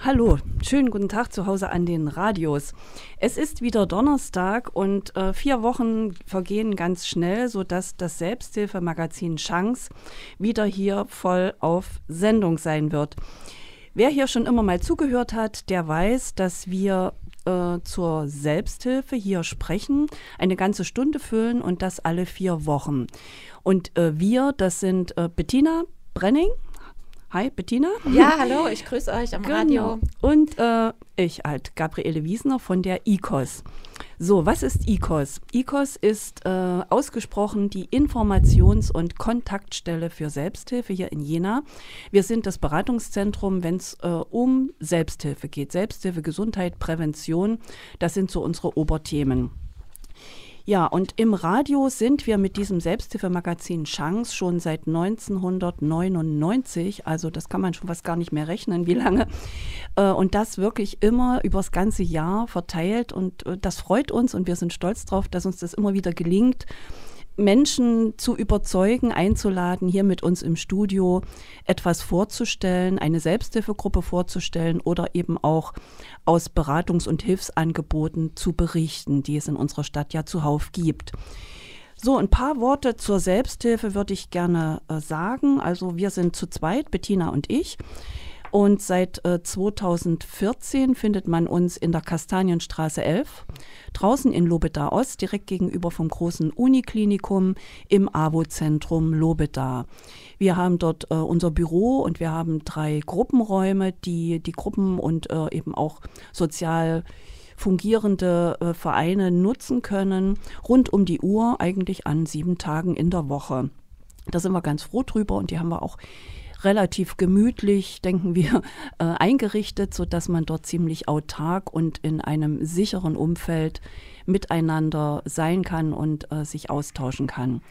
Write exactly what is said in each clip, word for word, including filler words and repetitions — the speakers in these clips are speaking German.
Hallo, schönen guten Tag zu Hause an den Radios. Es ist wieder Donnerstag und äh, vier Wochen vergehen ganz schnell, sodass das Selbsthilfemagazin Chance wieder hier voll auf Sendung sein wird. Wer hier schon immer mal zugehört hat, der weiß, dass wir äh, zur Selbsthilfe hier sprechen, eine ganze Stunde füllen und das alle vier Wochen. Und äh, wir, das sind äh, Bettina Brenning. Hi, Bettina. Ja, hallo, ich grüße euch am genau. Radio. Und äh, ich halt, Gabriele Wiesner von der I K O S. So, was ist I K O S? I K O S ist äh, ausgesprochen die Informations- und Kontaktstelle für Selbsthilfe hier in Jena. Wir sind das Beratungszentrum, wenn es äh, um Selbsthilfe geht. Selbsthilfe, Gesundheit, Prävention, das sind so unsere Oberthemen. Ja, und im Radio sind wir mit diesem Selbsthilfemagazin Chance schon seit neunzehnhundertneunundneunzig, also das kann man schon fast gar nicht mehr rechnen, wie lange. Und das wirklich immer übers ganze Jahr verteilt und das freut uns und wir sind stolz drauf, dass uns das immer wieder gelingt, Menschen zu überzeugen, einzuladen, hier mit uns im Studio etwas vorzustellen, eine Selbsthilfegruppe vorzustellen oder eben auch aus Beratungs- und Hilfsangeboten zu berichten, die es in unserer Stadt ja zuhauf gibt. So, ein paar Worte zur Selbsthilfe würde ich gerne äh, sagen. Also wir sind zu zweit, Bettina und ich. Und seit äh, zweitausendvierzehn findet man uns in der Kastanienstraße elf, draußen in Lobeda Ost, direkt gegenüber vom großen Uniklinikum im A W O-Zentrum Lobeda. Wir haben dort äh, unser Büro und wir haben drei Gruppenräume, die die Gruppen und äh, eben auch sozial fungierende äh, Vereine nutzen können, rund um die Uhr, eigentlich an sieben Tagen in der Woche. Da sind wir ganz froh drüber und die haben wir auch relativ gemütlich, denken wir, äh, eingerichtet, sodass man dort ziemlich autark und in einem sicheren Umfeld miteinander sein kann und äh, sich austauschen kann.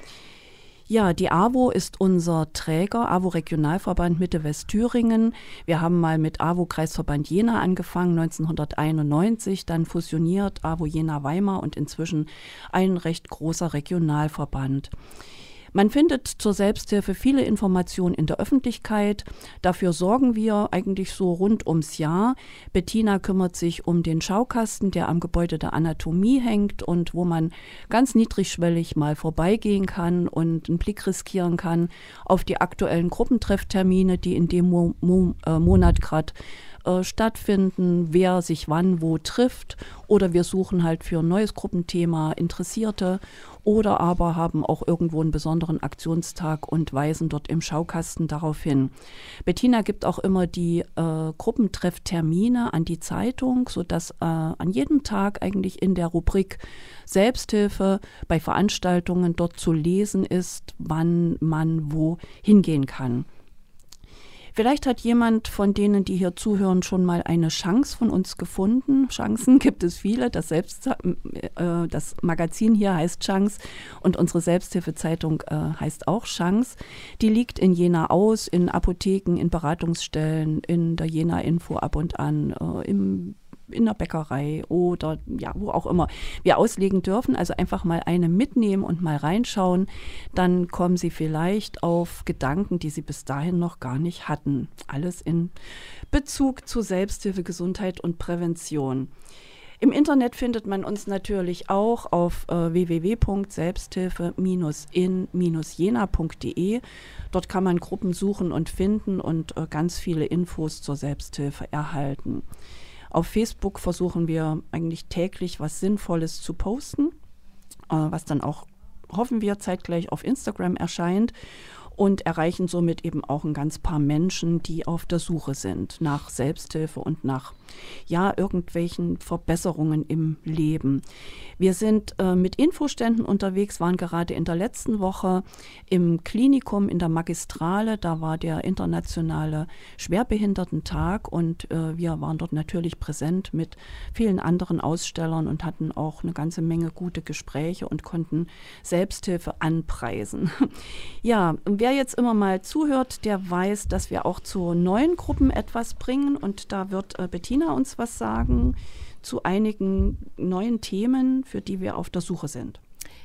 Ja, die A W O ist unser Träger, A W O Regionalverband Mitte-Westthüringen. Wir haben mal mit A W O Kreisverband Jena angefangen, neunzehnhunderteinundneunzig, dann fusioniert A W O Jena-Weimar und inzwischen ein recht großer Regionalverband. Man findet zur Selbsthilfe viele Informationen in der Öffentlichkeit. Dafür sorgen wir eigentlich so rund ums Jahr. Bettina kümmert sich um den Schaukasten, der am Gebäude der Anatomie hängt und wo man ganz niedrigschwellig mal vorbeigehen kann und einen Blick riskieren kann auf die aktuellen Gruppentrefftermine, die in dem Mo- Mo- äh, Monat gerade äh, stattfinden, wer sich wann wo trifft. Oder wir suchen halt für ein neues Gruppenthema Interessierte oder aber haben auch irgendwo einen besonderen Aktionstag und weisen dort im Schaukasten darauf hin. Bettina gibt auch immer die äh, Gruppentrefftermine an die Zeitung, sodass äh, an jedem Tag eigentlich in der Rubrik Selbsthilfe bei Veranstaltungen dort zu lesen ist, wann man wo hingehen kann. Vielleicht hat jemand von denen, die hier zuhören, schon mal eine Chance von uns gefunden. Chancen gibt es viele. Das, Selbst, äh, das Magazin hier heißt Chance und unsere Selbsthilfezeitung äh, heißt auch Chance. Die liegt in Jena aus, in Apotheken, in Beratungsstellen, in der Jena Info ab und an, äh, im in der Bäckerei oder ja, wo auch immer wir auslegen dürfen. Also einfach mal eine mitnehmen und mal reinschauen. Dann kommen Sie vielleicht auf Gedanken, die Sie bis dahin noch gar nicht hatten. Alles in Bezug zu Selbsthilfe, Gesundheit und Prävention. Im Internet findet man uns natürlich auch auf äh, w w w punkt selbsthilfe in jena punkt d e. Dort kann man Gruppen suchen und finden und äh, ganz viele Infos zur Selbsthilfe erhalten. Auf Facebook versuchen wir eigentlich täglich was Sinnvolles zu posten, äh, was dann auch, hoffen wir, zeitgleich auf Instagram erscheint und erreichen somit eben auch ein ganz paar Menschen, die auf der Suche sind nach Selbsthilfe und nach ja, irgendwelchen Verbesserungen im Leben. Wir sind äh, mit Infoständen unterwegs, waren gerade in der letzten Woche im Klinikum in der Magistrale. Da war der internationale Schwerbehindertentag und äh, wir waren dort natürlich präsent mit vielen anderen Ausstellern und hatten auch eine ganze Menge gute Gespräche und konnten Selbsthilfe anpreisen. Ja, wer jetzt immer mal zuhört, der weiß, dass wir auch zu neuen Gruppen etwas bringen und da wird äh, Bettina uns was sagen zu einigen neuen Themen, für die wir auf der Suche sind.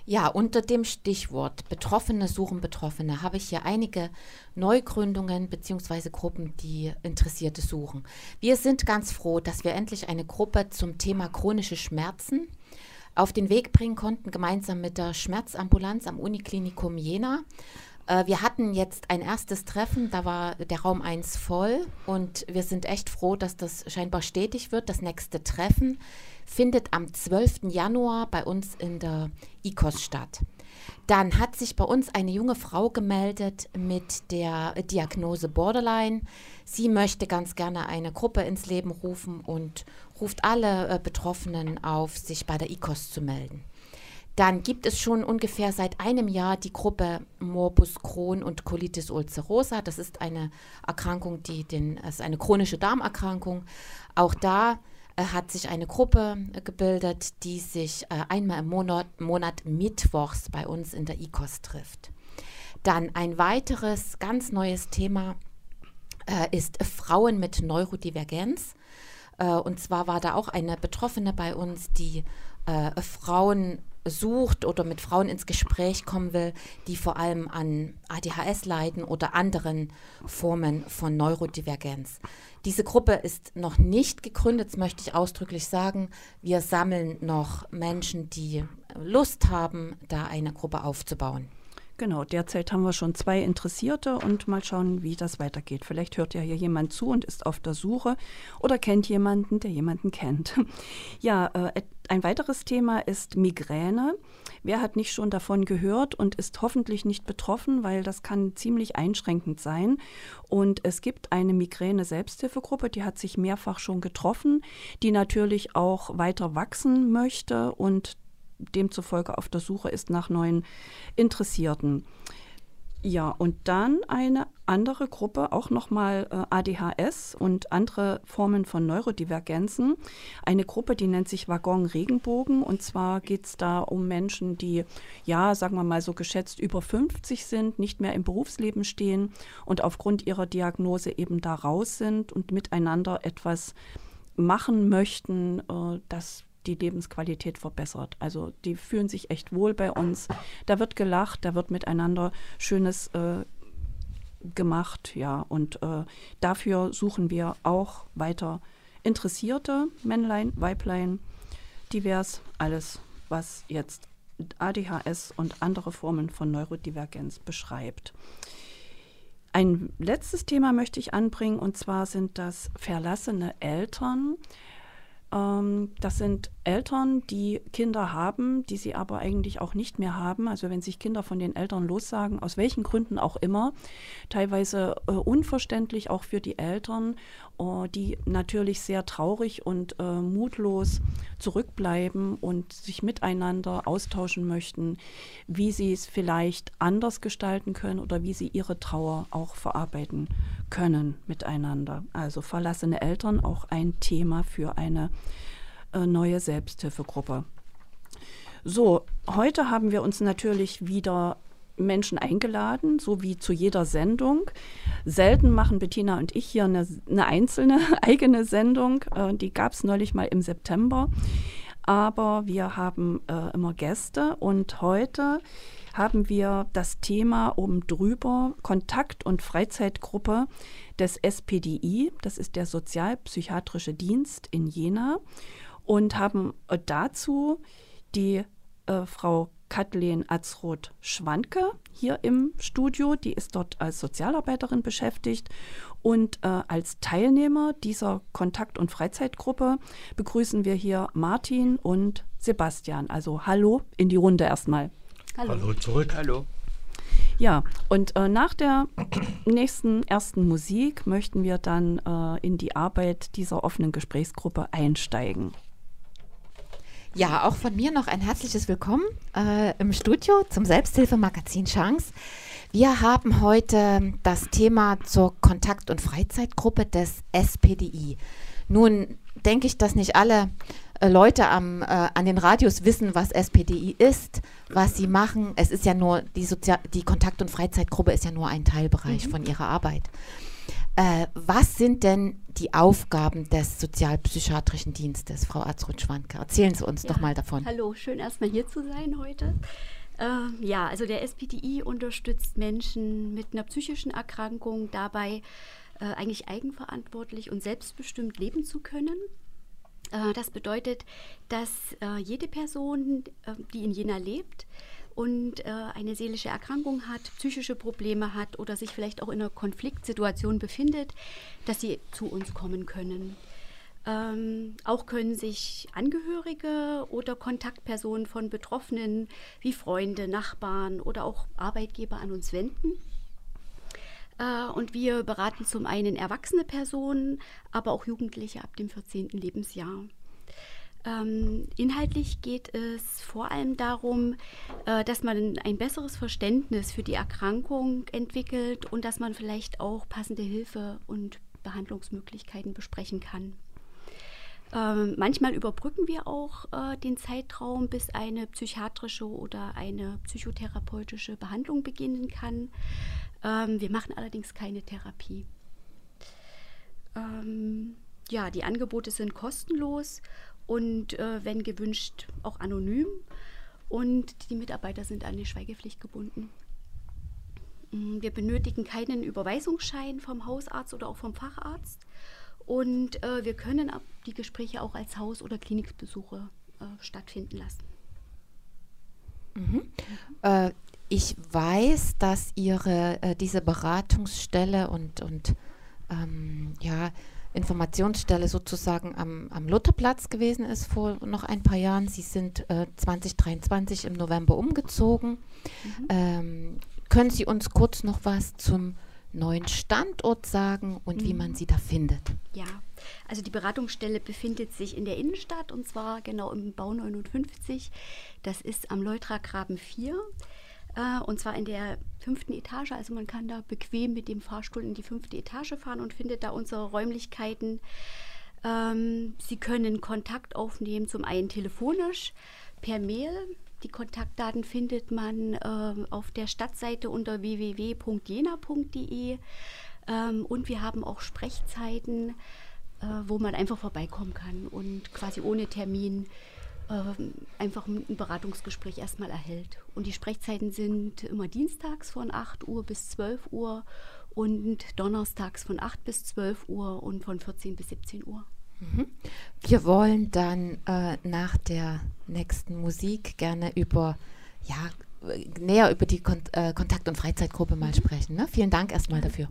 Ja, unter dem Stichwort Betroffene suchen Betroffene habe ich hier einige Neugründungen bzw. Gruppen, die Interessierte suchen. Wir sind ganz froh, dass wir endlich eine Gruppe zum Thema chronische Schmerzen auf den Weg bringen konnten, gemeinsam mit der Schmerzambulanz am Uniklinikum Jena. Äh, wir hatten jetzt ein erstes Treffen, da war der Raum eins voll und wir sind echt froh, dass das scheinbar stetig wird. Das nächste Treffen findet am zwölften Januar bei uns in der I K O S statt. Dann hat sich bei uns eine junge Frau gemeldet mit der Diagnose Borderline. Sie möchte ganz gerne eine Gruppe ins Leben rufen und ruft alle äh, Betroffenen auf, sich bei der I K O S zu melden. Dann gibt es schon ungefähr seit einem Jahr die Gruppe Morbus Crohn und Colitis ulcerosa. Das ist eine Erkrankung, die den, also eine chronische Darmerkrankung. Auch da äh, hat sich eine Gruppe äh, gebildet, die sich äh, einmal im Monat, Monat mittwochs bei uns in der I K O S trifft. Dann ein weiteres ganz neues Thema äh, ist Frauen mit Neurodivergenz. Äh, und zwar war da auch eine Betroffene bei uns, die äh, Frauen sucht oder mit Frauen ins Gespräch kommen will, die vor allem an A D H S leiden oder anderen Formen von Neurodivergenz. Diese Gruppe ist noch nicht gegründet, das möchte ich ausdrücklich sagen. Wir sammeln noch Menschen, die Lust haben, da eine Gruppe aufzubauen. Genau, derzeit haben wir schon zwei Interessierte und mal schauen, wie das weitergeht. Vielleicht hört ja hier jemand zu und ist auf der Suche oder kennt jemanden, der jemanden kennt. Ja, äh, ein weiteres Thema ist Migräne. Wer hat nicht schon davon gehört und ist hoffentlich nicht betroffen, weil das kann ziemlich einschränkend sein. Und es gibt eine Migräne-Selbsthilfegruppe, die hat sich mehrfach schon getroffen, die natürlich auch weiter wachsen möchte und demzufolge auf der Suche ist nach neuen Interessierten. Ja, und dann eine andere Gruppe, auch nochmal äh, A D H S und andere Formen von Neurodivergenzen. Eine Gruppe, die nennt sich Waggon Regenbogen. Und zwar geht es da um Menschen, die, ja, sagen wir mal so geschätzt über fünfzig sind, nicht mehr im Berufsleben stehen und aufgrund ihrer Diagnose eben da raus sind und miteinander etwas machen möchten, äh, das die Lebensqualität verbessert. Also die fühlen sich echt wohl bei uns. Da wird gelacht, da wird miteinander Schönes äh, gemacht, ja. Und äh, dafür suchen wir auch weiter Interessierte, Männlein, Weiblein, divers, alles, was jetzt A D H S und andere Formen von Neurodivergenz beschreibt. Ein letztes Thema möchte ich anbringen, und zwar sind das verlassene Eltern. Das sind Eltern, die Kinder haben, die sie aber eigentlich auch nicht mehr haben. Also wenn sich Kinder von den Eltern lossagen, aus welchen Gründen auch immer, teilweise äh, unverständlich auch für die Eltern, äh, die natürlich sehr traurig und äh, mutlos zurückbleiben und sich miteinander austauschen möchten, wie sie es vielleicht anders gestalten können oder wie sie ihre Trauer auch verarbeiten können miteinander. Also verlassene Eltern, auch ein Thema für eine äh, neue Selbsthilfegruppe. So, heute haben wir uns natürlich wieder Menschen eingeladen, so wie zu jeder Sendung. Selten machen Bettina und ich hier eine, eine einzelne eigene Sendung. Äh, die gab es neulich mal im September. Aber wir haben äh, immer Gäste und heute haben wir das Thema oben drüber, Kontakt- und Freizeitgruppe des S P D I, das ist der Sozialpsychiatrische Dienst in Jena, und haben dazu die äh, Frau Kathleen Atzroth-Schwanke hier im Studio, die ist dort als Sozialarbeiterin beschäftigt, und äh, als Teilnehmer dieser Kontakt- und Freizeitgruppe begrüßen wir hier Martin und Sebastian. Also hallo in die Runde erstmal. Hallo. Hallo zurück. Hallo. Ja, und äh, nach der nächsten ersten Musik möchten wir dann äh, in die Arbeit dieser offenen Gesprächsgruppe einsteigen. Ja, auch von mir noch ein herzliches Willkommen äh, im Studio zum Selbsthilfemagazin Chance. Wir haben heute das Thema zur Kontakt- und Freizeitgruppe des S P D I. Nun denke ich, dass nicht alle äh, Leute am, äh, an den Radios wissen, was S P D I ist, was sie machen. Es ist ja nur, die, Sozial- die Kontakt- und Freizeitgruppe ist ja nur ein Teilbereich mhm. von ihrer Arbeit. Äh, was sind denn die Aufgaben des Sozialpsychiatrischen Dienstes, Frau Atzroth-Schwanke? Erzählen Sie uns ja, doch mal davon. Hallo, schön erstmal hier zu sein heute. Äh, ja, also der S P D I unterstützt Menschen mit einer psychischen Erkrankung dabei, äh, eigentlich eigenverantwortlich und selbstbestimmt leben zu können. Äh, das bedeutet, dass äh, jede Person, äh, die in Jena lebt und äh, eine seelische Erkrankung hat, psychische Probleme hat oder sich vielleicht auch in einer Konfliktsituation befindet, dass sie zu uns kommen können. Ähm, auch können sich Angehörige oder Kontaktpersonen von Betroffenen wie Freunde, Nachbarn oder auch Arbeitgeber an uns wenden. Äh, und wir beraten zum einen erwachsene Personen, aber auch Jugendliche ab dem vierzehnten Lebensjahr. Ähm, inhaltlich geht es vor allem darum, äh, dass man ein besseres Verständnis für die Erkrankung entwickelt und dass man vielleicht auch passende Hilfe und Behandlungsmöglichkeiten besprechen kann. Ähm, manchmal überbrücken wir auch äh, den Zeitraum, bis eine psychiatrische oder eine psychotherapeutische Behandlung beginnen kann. Ähm, wir machen allerdings keine Therapie. Ähm, ja, die Angebote sind kostenlos und äh, wenn gewünscht auch anonym und die Mitarbeiter sind an die Schweigepflicht gebunden. Wir benötigen keinen Überweisungsschein vom Hausarzt oder auch vom Facharzt und äh, wir können die Gespräche auch als Haus- oder Klinikbesuche äh, stattfinden lassen. Mhm. Äh, ich weiß, dass Ihre äh, diese Beratungsstelle und, und ähm, ja, Informationsstelle sozusagen am, am Lutherplatz gewesen ist vor noch ein paar Jahren. Sie sind äh, zwanzig dreiundzwanzig im November umgezogen. Mhm. Ähm, können Sie uns kurz noch was zum neuen Standort sagen und mhm. wie man sie da findet? Ja, also die Beratungsstelle befindet sich in der Innenstadt und zwar genau im Bau neunundfünfzig. Das ist am Leutragraben vier. Und zwar in der fünften Etage, also man kann da bequem mit dem Fahrstuhl in die fünfte Etage fahren und findet da unsere Räumlichkeiten. Ähm, Sie können Kontakt aufnehmen, zum einen telefonisch, per Mail. Die Kontaktdaten findet man äh, auf der Stadtseite unter w w w punkt jena punkt de. Ähm, und wir haben auch Sprechzeiten, äh, wo man einfach vorbeikommen kann und quasi ohne Termin einfach ein Beratungsgespräch erstmal erhält. Und die Sprechzeiten sind immer dienstags von acht Uhr bis zwölf Uhr und donnerstags von acht bis zwölf Uhr und von vierzehn bis siebzehn Uhr. Mhm. Wir wollen dann äh, nach der nächsten Musik gerne über, ja, näher über die Kon- äh, Kontakt- und Freizeitgruppe mal mhm. sprechen. Ne? Vielen Dank erstmal dafür.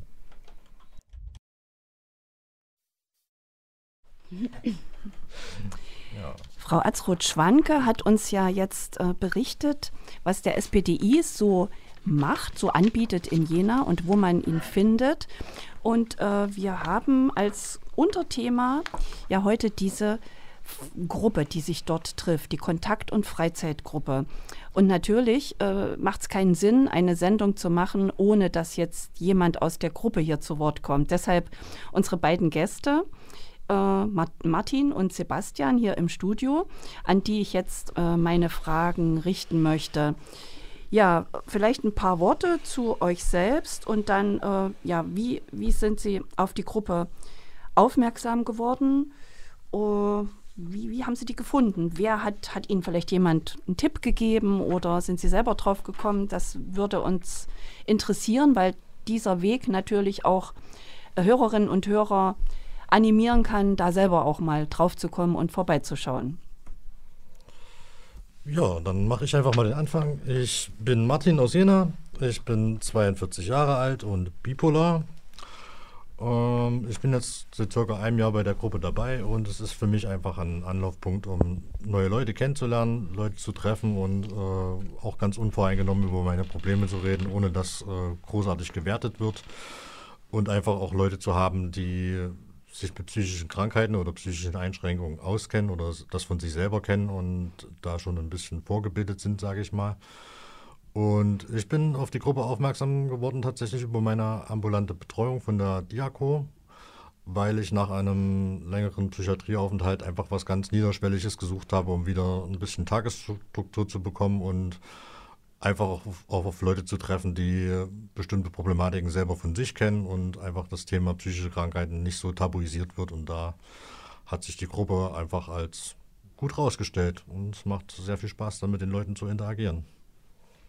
Ja. Frau Atzroth-Schwanke hat uns ja jetzt äh, berichtet, was der S P D I so macht, so anbietet in Jena und wo man ihn findet. Und äh, wir haben als Unterthema ja heute diese F- Gruppe, die sich dort trifft, die Kontakt- und Freizeitgruppe. Und natürlich äh, macht es keinen Sinn, eine Sendung zu machen, ohne dass jetzt jemand aus der Gruppe hier zu Wort kommt. Deshalb unsere beiden Gäste, Äh, Martin und Sebastian hier im Studio, an die ich jetzt äh, meine Fragen richten möchte. Ja, vielleicht ein paar Worte zu euch selbst und dann, äh, ja, wie, wie sind Sie auf die Gruppe aufmerksam geworden? Uh, wie, wie haben Sie die gefunden? Wer hat, hat Ihnen vielleicht jemand einen Tipp gegeben oder sind Sie selber drauf gekommen? Das würde uns interessieren, weil dieser Weg natürlich auch äh, Hörerinnen und Hörer animieren kann, da selber auch mal drauf zu kommen und vorbeizuschauen. Ja, dann mache ich einfach mal den Anfang. Ich bin Martin aus Jena, ich bin zweiundvierzig Jahre alt und bipolar. Ähm, ich bin jetzt seit circa einem Jahr bei der Gruppe dabei und es ist für mich einfach ein Anlaufpunkt, um neue Leute kennenzulernen, Leute zu treffen und äh, auch ganz unvoreingenommen über meine Probleme zu reden, ohne dass äh, großartig gewertet wird und einfach auch Leute zu haben, die sich mit psychischen Krankheiten oder psychischen Einschränkungen auskennen oder das von sich selber kennen und da schon ein bisschen vorgebildet sind, sage ich mal. Und ich bin auf die Gruppe aufmerksam geworden tatsächlich über meine ambulante Betreuung von der Diako, weil ich nach einem längeren Psychiatrieaufenthalt einfach was ganz Niederschwelliges gesucht habe, um wieder ein bisschen Tagesstruktur zu bekommen und einfach auch auf, auch auf Leute zu treffen, die bestimmte Problematiken selber von sich kennen und einfach das Thema psychische Krankheiten nicht so tabuisiert wird. Und da hat sich die Gruppe einfach als gut rausgestellt und es macht sehr viel Spaß, dann mit den Leuten zu interagieren.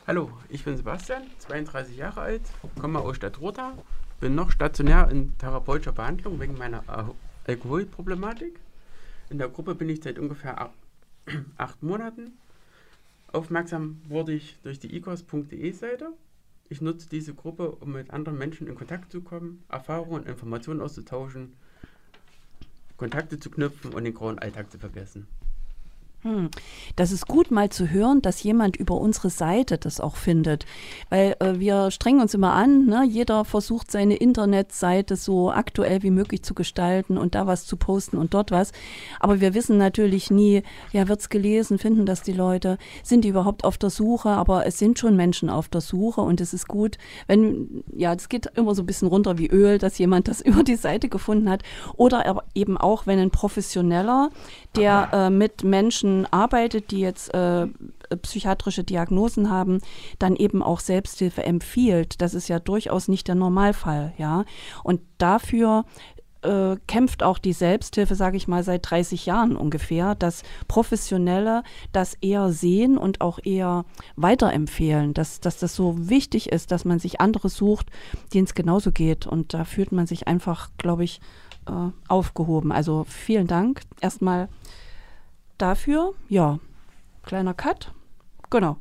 Hallo, ich bin Sebastian, zweiunddreißig Jahre alt, komme aus Stadtrotha, bin noch stationär in therapeutischer Behandlung wegen meiner Al- Alkoholproblematik. In der Gruppe bin ich seit ungefähr acht, acht Monaten. Aufmerksam wurde ich durch die i k o s punkt d e Seite. Ich nutze diese Gruppe, um mit anderen Menschen in Kontakt zu kommen, Erfahrungen und Informationen auszutauschen, Kontakte zu knüpfen und den grauen Alltag zu vergessen. Hm. Das ist gut mal zu hören, dass jemand über unsere Seite das auch findet, weil äh, wir strengen uns immer an, ne? Jeder versucht seine Internetseite so aktuell wie möglich zu gestalten und da was zu posten und dort was, aber wir wissen natürlich nie, ja, wird's gelesen, finden das die Leute, sind die überhaupt auf der Suche, aber es sind schon Menschen auf der Suche und es ist gut, wenn, ja, es geht immer so ein bisschen runter wie Öl, dass jemand das über die Seite gefunden hat oder aber eben auch, wenn ein Professioneller, der äh, mit Menschen arbeitet, die jetzt äh, psychiatrische Diagnosen haben, dann eben auch Selbsthilfe empfiehlt. Das ist ja durchaus nicht der Normalfall, ja. Und dafür äh, kämpft auch die Selbsthilfe, sage ich mal, seit dreißig Jahren ungefähr, dass Professionelle das eher sehen und auch eher weiterempfehlen, dass, dass das so wichtig ist, dass man sich andere sucht, denen es genauso geht. Und da fühlt man sich einfach, glaube ich, äh, aufgehoben. Also vielen Dank erstmal dafür. Ja, kleiner Cut. Genau.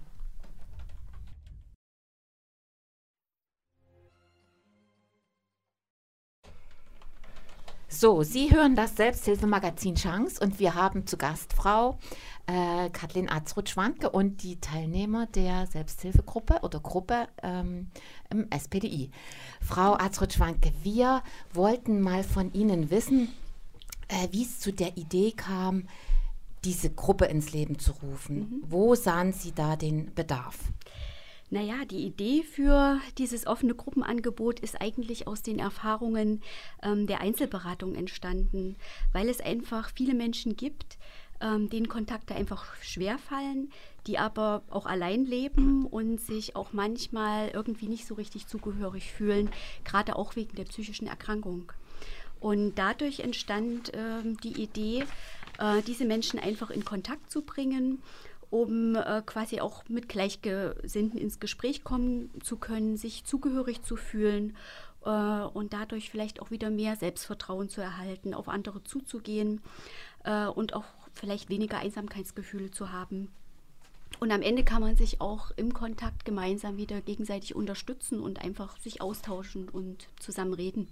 So, Sie hören das Selbsthilfemagazin Chance und wir haben zu Gast Frau äh, Kathleen Atzrodt-Schwanke und die Teilnehmer der Selbsthilfegruppe oder Gruppe ähm, im S P D I. Frau Atzrodt-Schwanke, wir wollten mal von Ihnen wissen, äh, wie es zu der Idee kam, diese Gruppe ins Leben zu rufen. Mhm. Wo sahen Sie da den Bedarf? Naja, die Idee für dieses offene Gruppenangebot ist eigentlich aus den Erfahrungen ähm, der Einzelberatung entstanden, weil es einfach viele Menschen gibt, ähm, denen Kontakte einfach schwerfallen, die aber auch allein leben und sich auch manchmal irgendwie nicht so richtig zugehörig fühlen, gerade auch wegen der psychischen Erkrankung. Und dadurch entstand ähm, die Idee, äh, diese Menschen einfach in Kontakt zu bringen, um äh, quasi auch mit Gleichgesinnten ins Gespräch kommen zu können, sich zugehörig zu fühlen äh, und dadurch vielleicht auch wieder mehr Selbstvertrauen zu erhalten, auf andere zuzugehen äh, und auch vielleicht weniger Einsamkeitsgefühle zu haben. Und am Ende kann man sich auch im Kontakt gemeinsam wieder gegenseitig unterstützen und einfach sich austauschen und zusammen reden.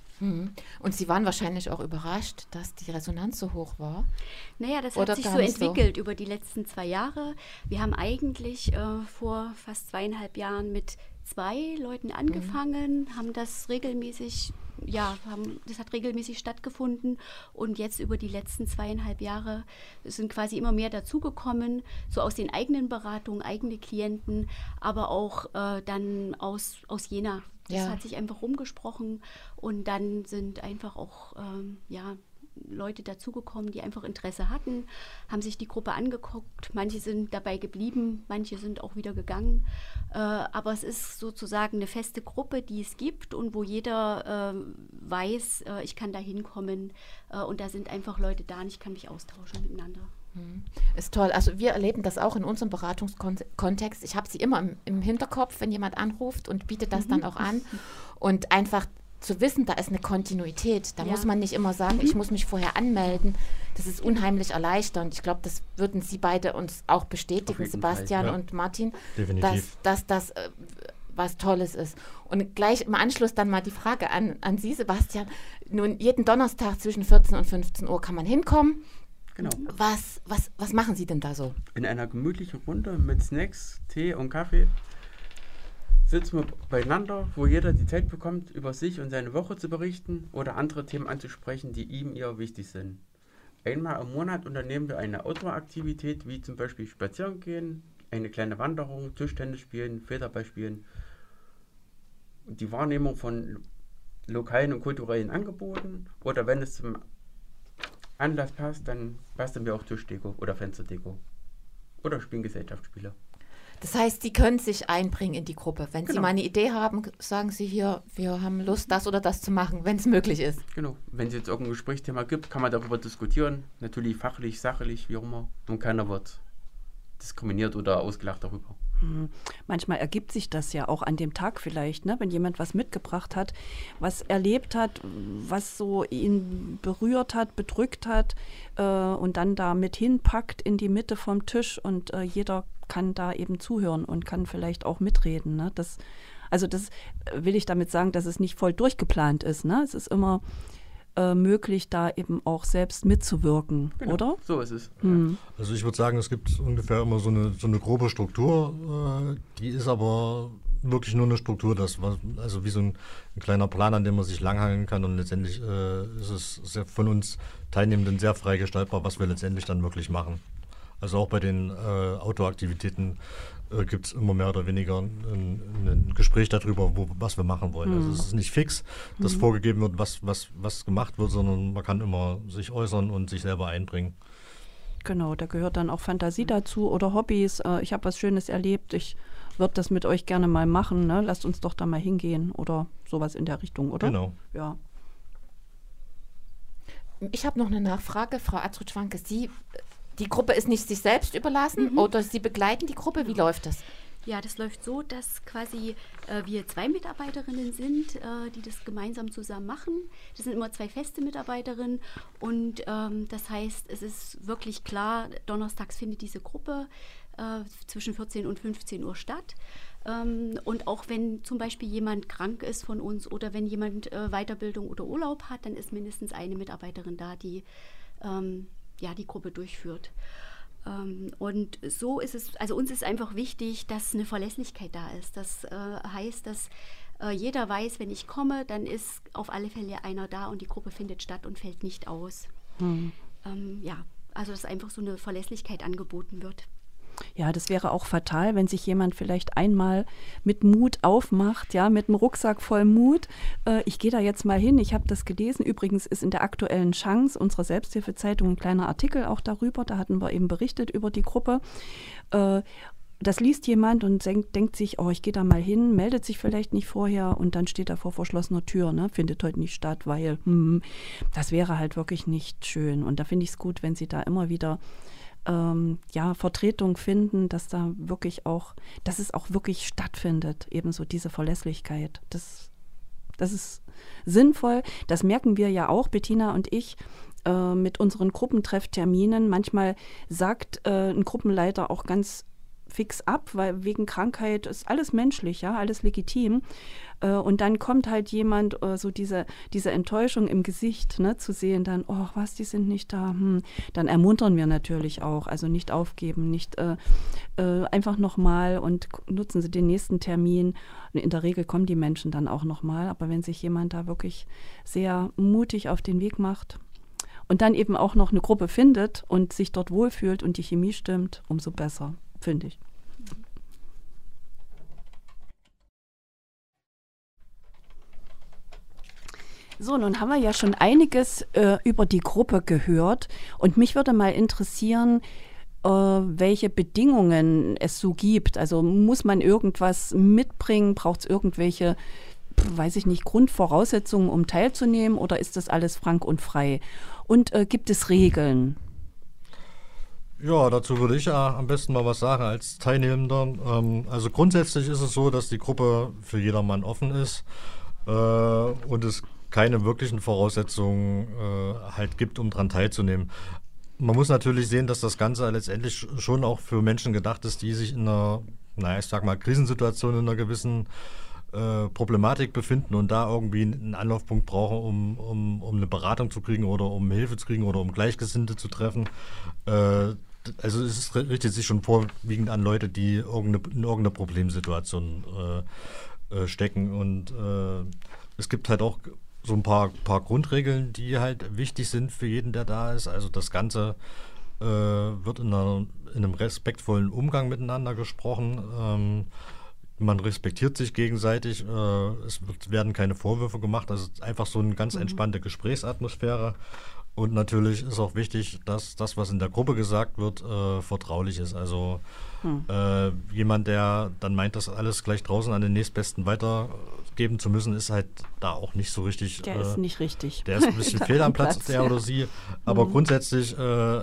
Und Sie waren wahrscheinlich auch überrascht, dass die Resonanz so hoch war? Naja, das Oder hat sich so entwickelt so? über die letzten zwei Jahre. Wir haben eigentlich äh, vor fast zweieinhalb Jahren mit zwei Leuten angefangen, mhm. haben das regelmäßig, ja, haben, das hat regelmäßig stattgefunden und jetzt über die letzten zweieinhalb Jahre sind quasi immer mehr dazugekommen, so aus den eigenen Beratungen, eigene Klienten, aber auch äh, dann aus, aus Jena. Das ja. hat sich einfach rumgesprochen und dann sind einfach auch ähm, ja, Leute dazugekommen, die einfach Interesse hatten, haben sich die Gruppe angeguckt. Manche sind dabei geblieben, manche sind auch wieder gegangen. Äh, aber es ist sozusagen eine feste Gruppe, die es gibt und wo jeder äh, weiß, äh, ich kann da hinkommen äh, und da sind einfach Leute da und ich kann mich austauschen miteinander. Ist toll. Also wir erleben das auch in unserem Beratungskontext. Ich habe sie immer im, im Hinterkopf, wenn jemand anruft und bietet das mhm. dann auch an. Und einfach zu wissen, da ist eine Kontinuität. Da ja. muss man nicht immer sagen, mhm. ich muss mich vorher anmelden. Das ist unheimlich erleichternd. Ich glaube, das würden Sie beide uns auch bestätigen, Sebastian ja. und Martin, dass, dass das äh, was Tolles ist. Und gleich im Anschluss dann mal die Frage an, an Sie, Sebastian. Nun, jeden Donnerstag zwischen vierzehn und fünfzehn Uhr kann man hinkommen. Genau. Was, was, was machen Sie denn da so? In einer gemütlichen Runde mit Snacks, Tee und Kaffee sitzen wir beieinander, wo jeder die Zeit bekommt, über sich und seine Woche zu berichten oder andere Themen anzusprechen, die ihm, ihr wichtig sind. Einmal im Monat unternehmen wir eine Outdoor-Aktivität, wie zum Beispiel spazieren gehen, eine kleine Wanderung, Tischtennis spielen, Federball spielen. Die Wahrnehmung von lokalen und kulturellen Angeboten oder wenn es zum Anlass passt, dann basteln wir auch Tischdeko oder Fensterdeko oder spielen Gesellschaftsspiele. Das heißt, Sie können sich einbringen in die Gruppe. Wenn genau. Sie mal eine Idee haben, sagen Sie hier, wir haben Lust, das oder das zu machen, wenn es möglich ist. Genau. Wenn es jetzt irgendein Gesprächsthema gibt, kann man darüber diskutieren. Natürlich fachlich, sachlich, wie auch immer. Und keiner wird diskriminiert oder ausgelacht darüber. Hm. Manchmal ergibt sich das ja auch an dem Tag vielleicht, ne? Wenn jemand was mitgebracht hat, was erlebt hat, was so ihn berührt hat, bedrückt hat äh, und dann da mit hinpackt in die Mitte vom Tisch und äh, jeder kann da eben zuhören und kann vielleicht auch mitreden. Ne? Das, also das will ich damit sagen, dass es nicht voll durchgeplant ist. Ne? Es ist immer äh, möglich, da eben auch selbst mitzuwirken, Genau, oder? so ist es. Hm. Also ich würde sagen, es gibt ungefähr immer so eine, so eine grobe Struktur, äh, die ist aber wirklich nur eine Struktur, das war also wie so ein, ein kleiner Plan, an dem man sich langhangeln kann, und letztendlich äh, ist es sehr von uns Teilnehmenden sehr frei gestaltbar, was wir letztendlich dann wirklich machen. Also auch bei den äh, Outdoor-Aktivitäten äh, gibt es immer mehr oder weniger ein, ein Gespräch darüber, wo, was wir machen wollen. Mhm. Also es ist nicht fix, dass mhm. vorgegeben wird, was, was, was gemacht wird, sondern man kann immer sich äußern und sich selber einbringen. Genau, da gehört dann auch Fantasie dazu oder Hobbys. Äh, ich habe was Schönes erlebt, ich würde das mit euch gerne mal machen. Ne? Lasst uns doch da mal hingehen oder sowas in der Richtung, oder? Genau. Ja. Ich habe noch eine Nachfrage, Frau Atrutschwanke. Sie, die Gruppe ist nicht sich selbst überlassen mhm. oder Sie begleiten die Gruppe? Wie läuft das? Ja, das läuft so, dass quasi äh, wir zwei Mitarbeiterinnen sind, äh, die das gemeinsam zusammen machen. Das sind immer zwei feste Mitarbeiterinnen und ähm, das heißt, es ist wirklich klar, donnerstags findet diese Gruppe äh, zwischen vierzehn und fünfzehn Uhr statt. Ähm, und auch wenn zum Beispiel jemand krank ist von uns oder wenn jemand äh, Weiterbildung oder Urlaub hat, dann ist mindestens eine Mitarbeiterin da, die ähm, ja, die Gruppe durchführt. Ähm, und so ist es, also uns ist einfach wichtig, dass eine Verlässlichkeit da ist. Das äh, heißt, dass äh, jeder weiß, wenn ich komme, dann ist auf alle Fälle einer da und die Gruppe findet statt und fällt nicht aus. Mhm. Ähm, ja, also dass einfach so eine Verlässlichkeit angeboten wird. Ja, das wäre auch fatal, wenn sich jemand vielleicht einmal mit Mut aufmacht, ja, mit einem Rucksack voll Mut. Äh, ich gehe da jetzt mal hin, ich habe das gelesen. Übrigens ist in der aktuellen Chance unserer Selbsthilfezeitung ein kleiner Artikel auch darüber. Da hatten wir eben berichtet über die Gruppe. Äh, das liest jemand und denkt, denkt sich, oh, ich gehe da mal hin, meldet sich vielleicht nicht vorher und dann steht er vor verschlossener Tür, ne? Findet heute nicht statt, weil hm, das wäre halt wirklich nicht schön. Und da finde ich es gut, wenn Sie da immer wieder Ähm, ja, Vertretung finden, dass da wirklich auch, dass es auch wirklich stattfindet, ebenso diese Verlässlichkeit. Das, das ist sinnvoll. Das merken wir ja auch, Bettina und ich, äh, mit unseren Gruppentreffterminen. Manchmal sagt äh, ein Gruppenleiter auch ganz fix ab, weil wegen Krankheit ist alles menschlich, ja, alles legitim. Äh, und dann kommt halt jemand, äh, so diese, diese Enttäuschung im Gesicht, ne, zu sehen, dann, oh, was, die sind nicht da. Hm. Dann ermuntern wir natürlich auch, also nicht aufgeben, nicht äh, äh, einfach nochmal und nutzen Sie den nächsten Termin. Und in der Regel kommen die Menschen dann auch nochmal, aber wenn sich jemand da wirklich sehr mutig auf den Weg macht und dann eben auch noch eine Gruppe findet und sich dort wohlfühlt und die Chemie stimmt, umso besser, finde ich. So, nun haben wir ja schon einiges äh, über die Gruppe gehört und mich würde mal interessieren, äh, welche Bedingungen es so gibt. Also muss man irgendwas mitbringen, braucht es irgendwelche, weiß ich nicht, Grundvoraussetzungen, um teilzunehmen, oder ist das alles frank und frei? Und äh, gibt es Regeln? Ja, dazu würde ich ja am besten mal was sagen als Teilnehmender. Ähm, also grundsätzlich ist es so, dass die Gruppe für jedermann offen ist äh, und es keine wirklichen Voraussetzungen äh, halt gibt, um daran teilzunehmen. Man muss natürlich sehen, dass das Ganze letztendlich schon auch für Menschen gedacht ist, die sich in einer, naja, ich sag mal, Krisensituation in einer gewissen äh, Problematik befinden und da irgendwie einen Anlaufpunkt brauchen, um, um, um eine Beratung zu kriegen oder um Hilfe zu kriegen oder um Gleichgesinnte zu treffen. Äh, also es richtet sich schon vorwiegend an Leute, die irgendeine, in irgendeiner Problemsituation äh, äh, stecken. Und äh, es gibt halt auch so ein paar, paar Grundregeln, die halt wichtig sind für jeden, der da ist. Also das Ganze äh, wird in, einer, in einem respektvollen Umgang miteinander gesprochen. Ähm, man respektiert sich gegenseitig. Äh, es wird, werden keine Vorwürfe gemacht. Also einfach so eine ganz entspannte Gesprächsatmosphäre. Und natürlich ist auch wichtig, dass das, was in der Gruppe gesagt wird, äh, vertraulich ist. Also hm. äh, jemand, der dann meint, das alles gleich draußen an den nächstbesten weitergeben zu müssen, ist halt da auch nicht so richtig. Der äh, ist nicht richtig. Der ist ein bisschen fehl am Platz, Platz, der ja. oder sie. Aber hm. grundsätzlich äh,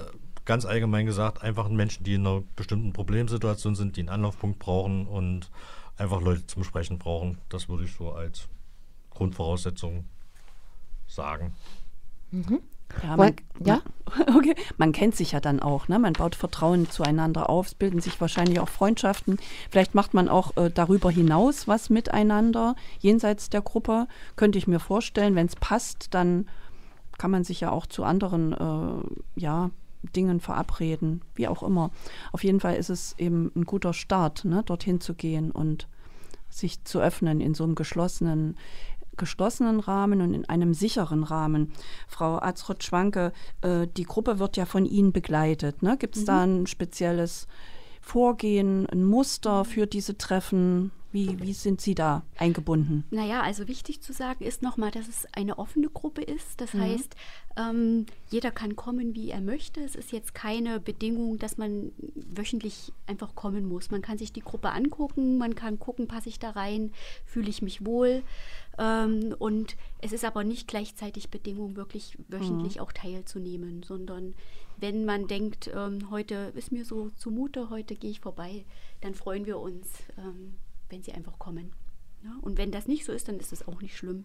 ganz allgemein gesagt, einfach Menschen, die in einer bestimmten Problemsituation sind, die einen Anlaufpunkt brauchen und einfach Leute zum Sprechen brauchen. Das würde ich so als Grundvoraussetzung sagen. Mhm. Ja, man, ja? Okay. Man kennt sich ja dann auch, ne? Man baut Vertrauen zueinander auf, es bilden sich wahrscheinlich auch Freundschaften. Vielleicht macht man auch äh, darüber hinaus was miteinander, jenseits der Gruppe, könnte ich mir vorstellen. Wenn es passt, dann kann man sich ja auch zu anderen äh, ja, Dingen verabreden, wie auch immer. Auf jeden Fall ist es eben ein guter Start, ne? Dorthin zu gehen und sich zu öffnen in so einem geschlossenen geschlossenen Rahmen und in einem sicheren Rahmen. Frau Azroth-Schwanke, äh, die Gruppe wird ja von Ihnen begleitet. Ne? Gibt es mhm. da ein spezielles Vorgehen, ein Muster für diese Treffen? Wie, wie sind Sie da eingebunden? Naja, also wichtig zu sagen ist nochmal, dass es eine offene Gruppe ist. Das mhm. heißt, ähm, jeder kann kommen, wie er möchte. Es ist jetzt keine Bedingung, dass man wöchentlich einfach kommen muss. Man kann sich die Gruppe angucken, man kann gucken, passe ich da rein, fühle ich mich wohl. Ähm, und es ist aber nicht gleichzeitig Bedingung, wirklich wöchentlich mhm. auch teilzunehmen, sondern wenn man denkt, ähm, heute ist mir so zumute, heute gehe ich vorbei, dann freuen wir uns, ähm, wenn sie einfach kommen. Ja? Und wenn das nicht so ist, dann ist es auch nicht schlimm.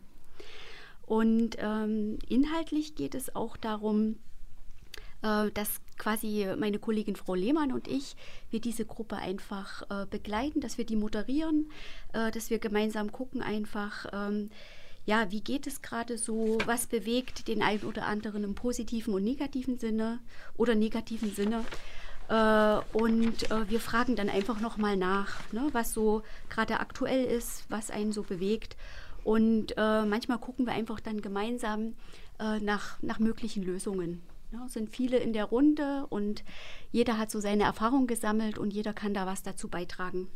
Und ähm, inhaltlich geht es auch darum, äh, dass quasi meine Kollegin Frau Lehmann und ich, wir diese Gruppe einfach äh, begleiten, dass wir die moderieren, äh, dass wir gemeinsam gucken einfach, ähm, ja, wie geht es gerade so, was bewegt den einen oder anderen im positiven und negativen Sinne oder negativen Sinne. Äh, und äh, wir fragen dann einfach nochmal nach, ne, was so gerade aktuell ist, was einen so bewegt. Und äh, manchmal gucken wir einfach dann gemeinsam äh, nach, nach möglichen Lösungen. Ja, es sind viele in der Runde und jeder hat so seine Erfahrung gesammelt und jeder kann da was dazu beitragen.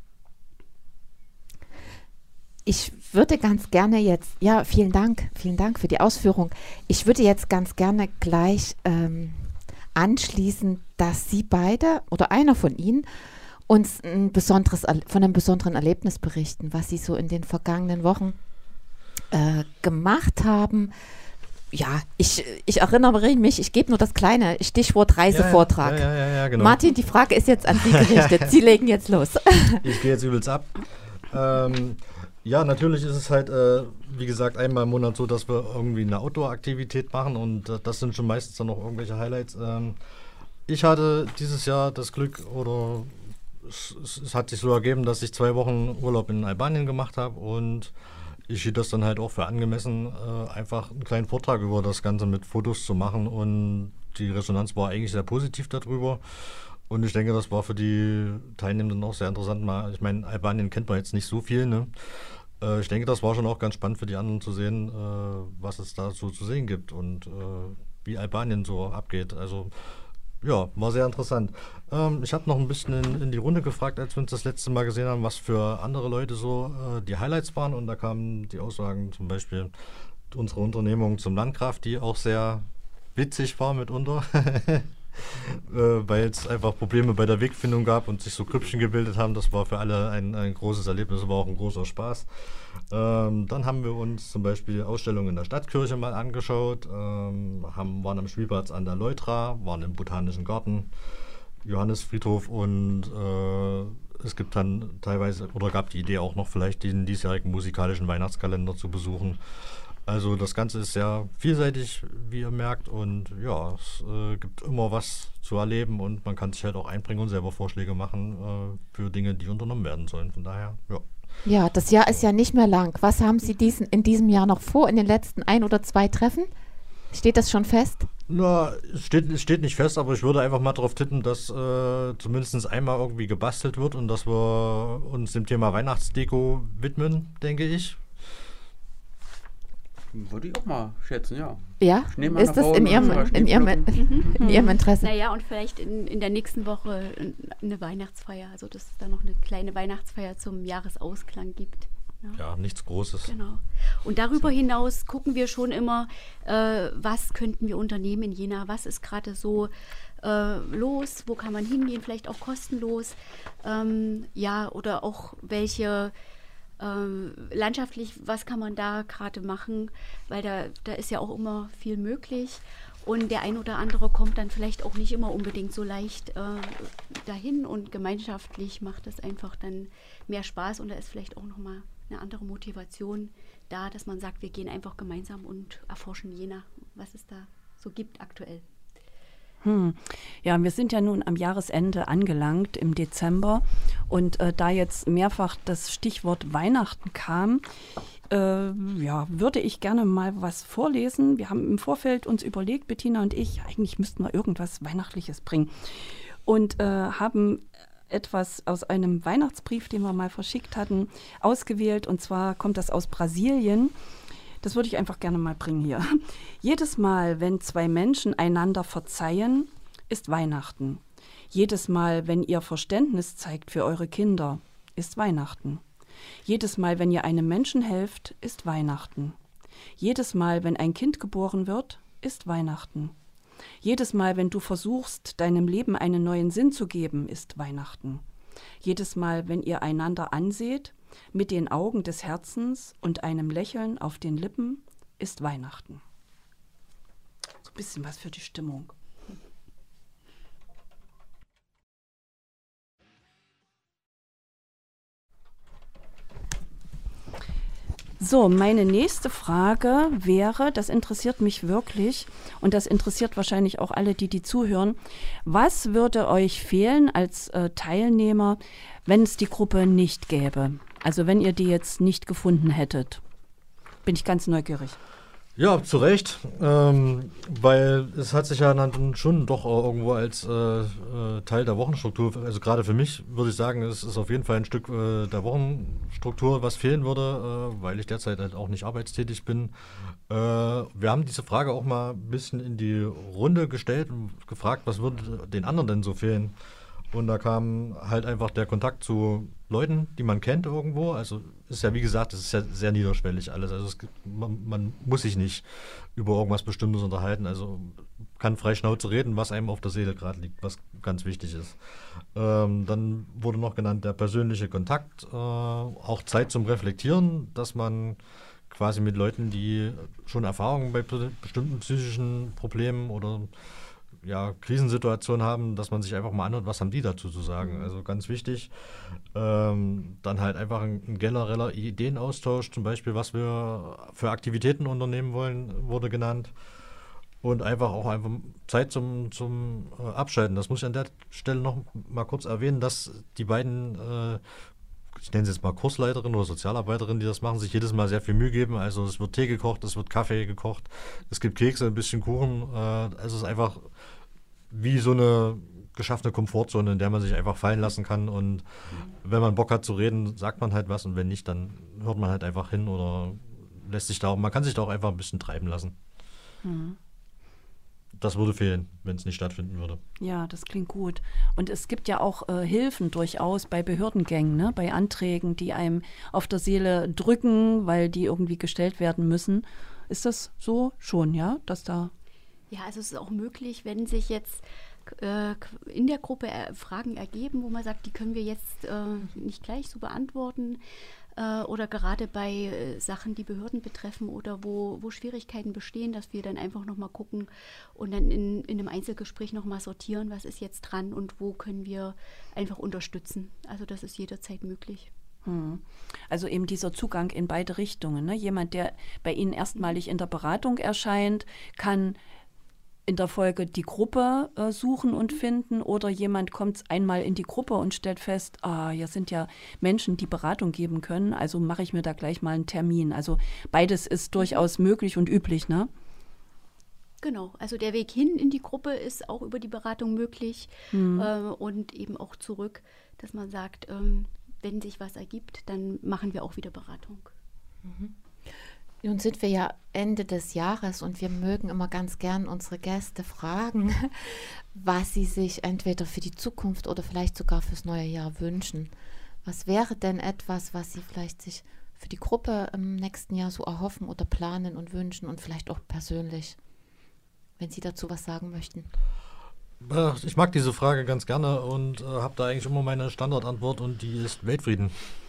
Ich würde ganz gerne jetzt, ja, vielen Dank, vielen Dank für die Ausführung. Ich würde jetzt ganz gerne gleich ähm, anschließen, dass Sie beide oder einer von Ihnen uns ein besonderes, von einem besonderen Erlebnis berichten, was Sie so in den vergangenen Wochen äh, gemacht haben. Ja, ich, ich erinnere mich, ich gebe nur das kleine Stichwort Reisevortrag. Ja, ja, ja, ja, genau. Martin, die Frage ist jetzt an Sie gerichtet. Sie legen jetzt los. Ich gehe jetzt übelst ab. Ähm, ja, natürlich ist es halt, äh, wie gesagt, einmal im Monat so, dass wir irgendwie eine Outdoor-Aktivität machen und äh, das sind schon meistens dann noch irgendwelche Highlights. Ähm, ich hatte dieses Jahr das Glück oder es, es hat sich so ergeben, dass ich zwei Wochen Urlaub in Albanien gemacht habe und ich hielt das dann halt auch für angemessen, äh, einfach einen kleinen Vortrag über das Ganze mit Fotos zu machen und die Resonanz war eigentlich sehr positiv darüber. Und ich denke, das war für die Teilnehmenden auch sehr interessant. Mal, ich meine, Albanien kennt man jetzt nicht so viel, ne? Äh, ich denke, das war schon auch ganz spannend für die anderen zu sehen, äh, was es da so zu sehen gibt und äh, wie Albanien so abgeht. Also ja, war sehr interessant. Ähm, ich habe noch ein bisschen in, in die Runde gefragt, als wir uns das letzte Mal gesehen haben, was für andere Leute so äh, die Highlights waren. Und da kamen die Aussagen, zum Beispiel unsere Unternehmung zum Landgraf, die auch sehr witzig war mitunter. Äh, weil es einfach Probleme bei der Wegfindung gab und sich so Grüppchen gebildet haben. Das war für alle ein, ein großes Erlebnis, aber auch ein großer Spaß. Ähm, dann haben wir uns zum Beispiel Ausstellungen in der Stadtkirche mal angeschaut, ähm, haben, waren am Spielplatz an der Leutra, waren im Botanischen Garten, Johannesfriedhof und äh, es gibt dann teilweise, oder gab die Idee auch noch vielleicht den diesjährigen musikalischen Weihnachtskalender zu besuchen. Also das Ganze ist sehr vielseitig, wie ihr merkt, und ja, es äh, gibt immer was zu erleben und man kann sich halt auch einbringen und selber Vorschläge machen äh, für Dinge, die unternommen werden sollen. Von daher, ja. Ja, das Jahr ist ja nicht mehr lang. Was haben Sie diesen, in diesem Jahr noch vor, in den letzten ein oder zwei Treffen? Steht das schon fest? Na, es steht, es steht nicht fest, aber ich würde einfach mal darauf tippen, dass äh, zumindest einmal irgendwie gebastelt wird und dass wir uns dem Thema Weihnachtsdeko widmen, denke ich. Würde ich auch mal schätzen, ja. Ja, ist das in Ihrem, in, Ihrem, in Ihrem Interesse? Naja, und vielleicht in, in der nächsten Woche eine Weihnachtsfeier, also dass es da noch eine kleine Weihnachtsfeier zum Jahresausklang gibt. Ja, ja, nichts Großes. Genau. Und darüber hinaus gucken wir schon immer, äh, was könnten wir unternehmen in Jena, was ist gerade so äh, los, wo kann man hingehen, vielleicht auch kostenlos, ähm, ja, oder auch welche Ähm, landschaftlich, was kann man da gerade machen, weil da, da ist ja auch immer viel möglich Und der ein oder andere kommt dann vielleicht auch nicht immer unbedingt so leicht äh, dahin. Und gemeinschaftlich macht es einfach dann mehr Spaß. Und da ist vielleicht auch nochmal eine andere Motivation da, dass man sagt, wir gehen einfach gemeinsam und erforschen je nach, was es da so gibt aktuell. Hm. Ja, wir sind ja nun am Jahresende angelangt im Dezember. Und äh, da jetzt mehrfach das Stichwort Weihnachten kam, Äh, ja, würde ich gerne mal was vorlesen. Wir haben im Vorfeld uns überlegt, Bettina und ich, eigentlich müssten wir irgendwas Weihnachtliches bringen. Und äh, haben etwas aus einem Weihnachtsbrief, den wir mal verschickt hatten, ausgewählt. Und zwar kommt das aus Brasilien. Das würde ich einfach gerne mal bringen hier. Jedes Mal, wenn zwei Menschen einander verzeihen, ist Weihnachten. Jedes Mal, wenn ihr Verständnis zeigt für eure Kinder, ist Weihnachten. Jedes Mal, wenn ihr einem Menschen helft, ist Weihnachten. Jedes Mal, wenn ein Kind geboren wird, ist Weihnachten. Jedes Mal, wenn du versuchst, deinem Leben einen neuen Sinn zu geben, ist Weihnachten. Jedes Mal, wenn ihr einander anseht, mit den Augen des Herzens und einem Lächeln auf den Lippen, ist Weihnachten. So ein bisschen was für die Stimmung. So, meine nächste Frage wäre, das interessiert mich wirklich und das interessiert wahrscheinlich auch alle, die die zuhören. Was würde euch fehlen als äh, Teilnehmer, wenn es die Gruppe nicht gäbe? Also wenn ihr die jetzt nicht gefunden hättet? Bin ich ganz neugierig. Ja, zu Recht, ähm, weil es hat sich ja dann schon doch auch irgendwo als äh, äh, Teil der Wochenstruktur, also gerade für mich würde ich sagen, es ist auf jeden Fall ein Stück äh, der Wochenstruktur, was fehlen würde, äh, weil ich derzeit halt auch nicht arbeitstätig bin. Äh, wir haben diese Frage auch mal ein bisschen in die Runde gestellt und gefragt, was würde den anderen denn so fehlen? Und da kam halt einfach der Kontakt zu Leuten, die man kennt irgendwo. Also ist ja, wie gesagt, es ist ja sehr niederschwellig alles. Also es gibt, man, man muss sich nicht über irgendwas Bestimmtes unterhalten. Also kann frei Schnauze reden, was einem auf der Seele gerade liegt, was ganz wichtig ist. Ähm, dann wurde noch genannt der persönliche Kontakt, äh, auch Zeit zum Reflektieren, dass man quasi mit Leuten, die schon Erfahrungen bei bestimmten psychischen Problemen oder ja, Krisensituationen haben, dass man sich einfach mal anhört, was haben die dazu zu sagen. Also ganz wichtig. Ähm, dann halt einfach ein, ein genereller Ideenaustausch, zum Beispiel, was wir für Aktivitäten unternehmen wollen, wurde genannt. Und einfach auch einfach Zeit zum, zum äh, Abschalten. Das muss ich an der Stelle noch mal kurz erwähnen, dass die beiden, äh, ich nenne sie jetzt mal Kursleiterin oder Sozialarbeiterin, die das machen, sich jedes Mal sehr viel Mühe geben. Also es wird Tee gekocht, es wird Kaffee gekocht, es gibt Kekse, ein bisschen Kuchen. Äh, also es ist einfach wie so eine geschaffene Komfortzone, in der man sich einfach fallen lassen kann. Und wenn man Bock hat zu reden, sagt man halt was. Und wenn nicht, dann hört man halt einfach hin oder lässt sich da auch, man kann sich da auch einfach ein bisschen treiben lassen. Mhm. Das würde fehlen, wenn es nicht stattfinden würde. Ja, das klingt gut. Und es gibt ja auch äh, Hilfen durchaus bei Behördengängen, ne? Bei Anträgen, die einem auf der Seele drücken, weil die irgendwie gestellt werden müssen. Ist das so schon, ja, dass da... Ja, also es ist auch möglich, wenn sich jetzt äh, in der Gruppe äh, Fragen ergeben, wo man sagt, die können wir jetzt äh, nicht gleich so beantworten äh, oder gerade bei äh, Sachen, die Behörden betreffen oder wo, wo Schwierigkeiten bestehen, dass wir dann einfach nochmal gucken und dann in, in einem Einzelgespräch nochmal sortieren, was ist jetzt dran und wo können wir einfach unterstützen. Also das ist jederzeit möglich. Also eben dieser Zugang in beide Richtungen. Ne? Jemand, der bei Ihnen erstmalig in der Beratung erscheint, kann in der Folge die Gruppe äh, suchen und finden oder jemand kommt einmal in die Gruppe und stellt fest, ah, hier sind ja Menschen, die Beratung geben können, also mache ich mir da gleich mal einen Termin. Also beides ist durchaus möglich und üblich, ne? Genau, also der Weg hin in die Gruppe ist auch über die Beratung möglich mhm. äh, und eben auch zurück, dass man sagt, ähm, wenn sich was ergibt, dann machen wir auch wieder Beratung. Mhm. Nun sind wir ja Ende des Jahres und wir mögen immer ganz gern unsere Gäste fragen, was sie sich entweder für die Zukunft oder vielleicht sogar fürs neue Jahr wünschen. Was wäre denn etwas, was sie vielleicht sich für die Gruppe im nächsten Jahr so erhoffen oder planen und wünschen und vielleicht auch persönlich, wenn Sie dazu was sagen möchten? Ich mag diese Frage ganz gerne und äh, habe da eigentlich immer meine Standardantwort und die ist Weltfrieden.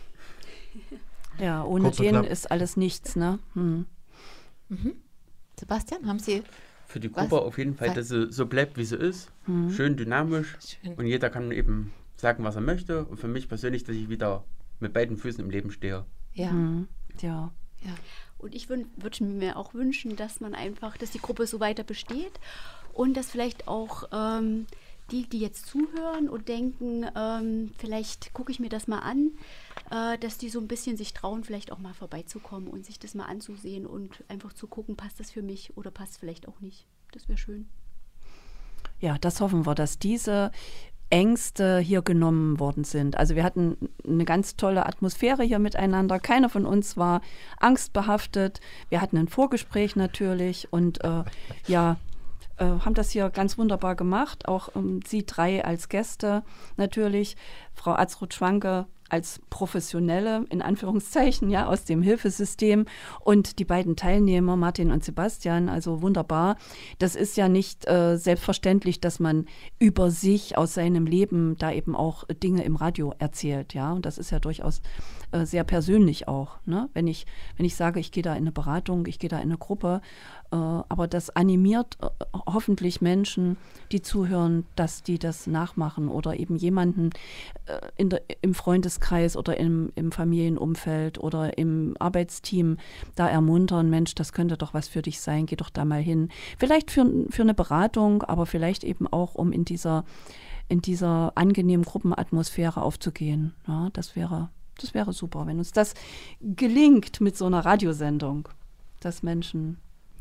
Ja, ohne den ist alles nichts, ne? Hm. Mhm. Sebastian, haben Sie für die Gruppe Was? auf jeden Fall, Was? dass sie so bleibt, wie sie ist. Mhm. Schön dynamisch. Schön. Und jeder kann eben sagen, was er möchte. Und für mich persönlich, dass ich wieder mit beiden Füßen im Leben stehe. Ja. Mhm. Ja. Ja. Und ich würde mir auch wünschen, dass man einfach, dass die Gruppe so weiter besteht und dass vielleicht auch ähm, die, die jetzt zuhören und denken, ähm, vielleicht gucke ich mir das mal an, äh, dass die so ein bisschen sich trauen, vielleicht auch mal vorbeizukommen und sich das mal anzusehen und einfach zu gucken, passt das für mich oder passt vielleicht auch nicht. Das wäre schön. Ja, das hoffen wir, dass diese Ängste hier genommen worden sind. Also wir hatten eine ganz tolle Atmosphäre hier miteinander. Keiner von uns war angstbehaftet. Wir hatten ein Vorgespräch natürlich und äh, ja, äh, haben das hier ganz wunderbar gemacht. Auch ähm, Sie drei als Gäste natürlich. Frau Atzrodt-Schwanke als Professionelle, in Anführungszeichen, ja, aus dem Hilfesystem und die beiden Teilnehmer, Martin und Sebastian, also wunderbar. Das ist ja nicht äh, selbstverständlich, dass man über sich aus seinem Leben da eben auch Dinge im Radio erzählt, ja, und das ist ja durchaus äh, sehr persönlich auch, ne? Wenn ich, wenn ich sage, ich gehe da in eine Beratung, ich gehe da in eine Gruppe, äh, aber das animiert äh, hoffentlich Menschen, die zuhören, dass die das nachmachen oder eben jemanden äh, in der, im Freundeskreis oder im, im Familienumfeld oder im Arbeitsteam da ermuntern, Mensch, das könnte doch was für dich sein, geh doch da mal hin. Vielleicht für, für eine Beratung, aber vielleicht eben auch, um in dieser, in dieser angenehmen Gruppenatmosphäre aufzugehen. Ja, das wäre, das wäre super, wenn uns das gelingt mit so einer Radiosendung, dass Menschen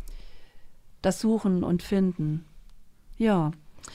das suchen und finden. Ja.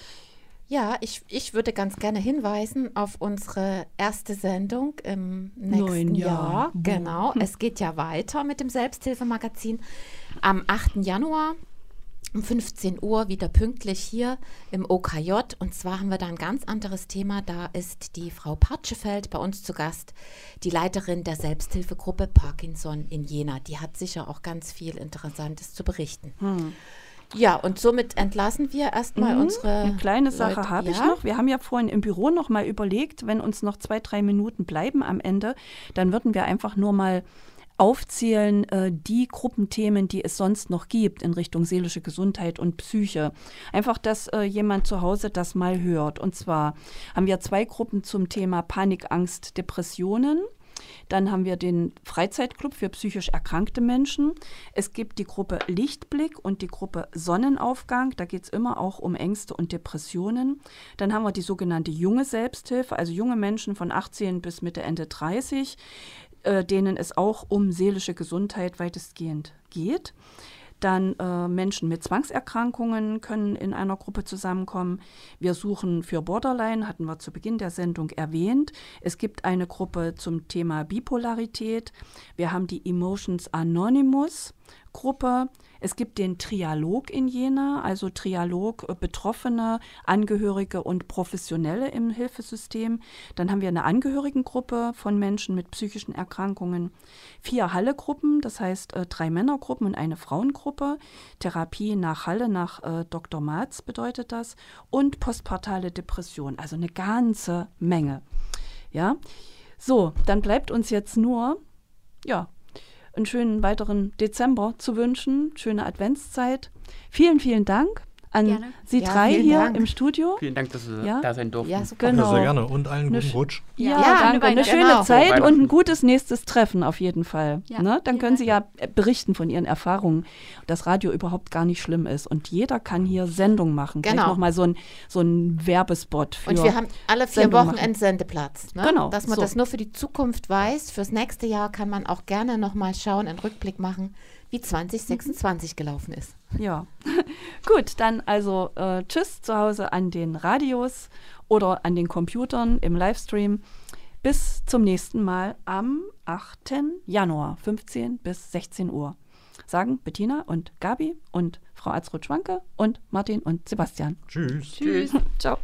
Ja, ich, ich würde ganz gerne hinweisen auf unsere erste Sendung im nächsten Neuen Jahr. Jahr. Genau, es geht ja weiter mit dem Selbsthilfemagazin. Am achten Januar um fünfzehn Uhr wieder pünktlich hier im O K J. Und zwar haben wir da ein ganz anderes Thema. Da ist die Frau Partschefeld bei uns zu Gast, die Leiterin der Selbsthilfegruppe Parkinson in Jena. Die hat sicher auch ganz viel Interessantes zu berichten. Hm. Ja, und somit entlassen wir erstmal Mhm. unsere Eine kleine Sache Leute- habe ich ja? noch. Wir haben ja vorhin im Büro noch mal überlegt, wenn uns noch zwei, drei Minuten bleiben am Ende, dann würden wir einfach nur mal aufzählen, äh, die Gruppenthemen, die es sonst noch gibt in Richtung seelische Gesundheit und Psyche. Einfach, dass äh, jemand zu Hause das mal hört. Und zwar haben wir zwei Gruppen zum Thema Panik, Angst, Depressionen. Dann haben wir den Freizeitclub für psychisch erkrankte Menschen. Es gibt die Gruppe Lichtblick und die Gruppe Sonnenaufgang. Da geht es immer auch um Ängste und Depressionen. Dann haben wir die sogenannte junge Selbsthilfe, also junge Menschen von achtzehn bis Mitte, Ende dreißig, äh, denen es auch um seelische Gesundheit weitestgehend geht. Dann äh, Menschen mit Zwangserkrankungen können in einer Gruppe zusammenkommen. Wir suchen für Borderline, hatten wir zu Beginn der Sendung erwähnt. Es gibt eine Gruppe zum Thema Bipolarität. Wir haben die Emotions Anonymous Gruppe. Es gibt den Trialog in Jena, also Trialog äh, Betroffene, Angehörige und Professionelle im Hilfesystem. Dann haben wir eine Angehörigengruppe von Menschen mit psychischen Erkrankungen. Vier Halle-Gruppen, das heißt äh, drei Männergruppen und eine Frauengruppe. Therapie nach Halle, nach äh, Doktor Marz bedeutet das. Und postpartale Depression, also eine ganze Menge. Ja, so, dann bleibt uns jetzt nur, ja, einen schönen weiteren Dezember zu wünschen, schöne Adventszeit. Vielen, vielen Dank an Gerne. Sie Ja, drei vielen hier Dank. im Studio. Vielen Dank, dass wir Ja? da sein durften. Ja, super. Genau. Ja, sehr gerne. Und allen Eine guten sch- Rutsch. Ja, Ja, danke. schöne Eine schöne Weihnachten. Zeit Frohe und ein Weihnachten. gutes nächstes Treffen auf jeden Fall. Ja, Ne? Dann vielen können Sie ja berichten von Ihren Erfahrungen, dass Radio überhaupt gar nicht schlimm ist. Und jeder kann hier Sendung machen. Genau. Vielleicht nochmal so ein, so ein Werbespot für. Und wir haben alle vier Sendung Wochen machen. einen Sendeplatz. Ne? Genau, Dass man so. das nur für die Zukunft weiß. Fürs nächste Jahr kann man auch gerne nochmal schauen, einen Rückblick machen, wie zwanzig sechsundzwanzig gelaufen ist. Ja, gut, dann also äh, tschüss zu Hause an den Radios oder an den Computern im Livestream. Bis zum nächsten Mal am achten Januar, fünfzehn bis sechzehn Uhr. Sagen Bettina und Gabi und Frau Atzrodt-Schwanke und Martin und Sebastian. Tschüss. Tschüss. Ciao.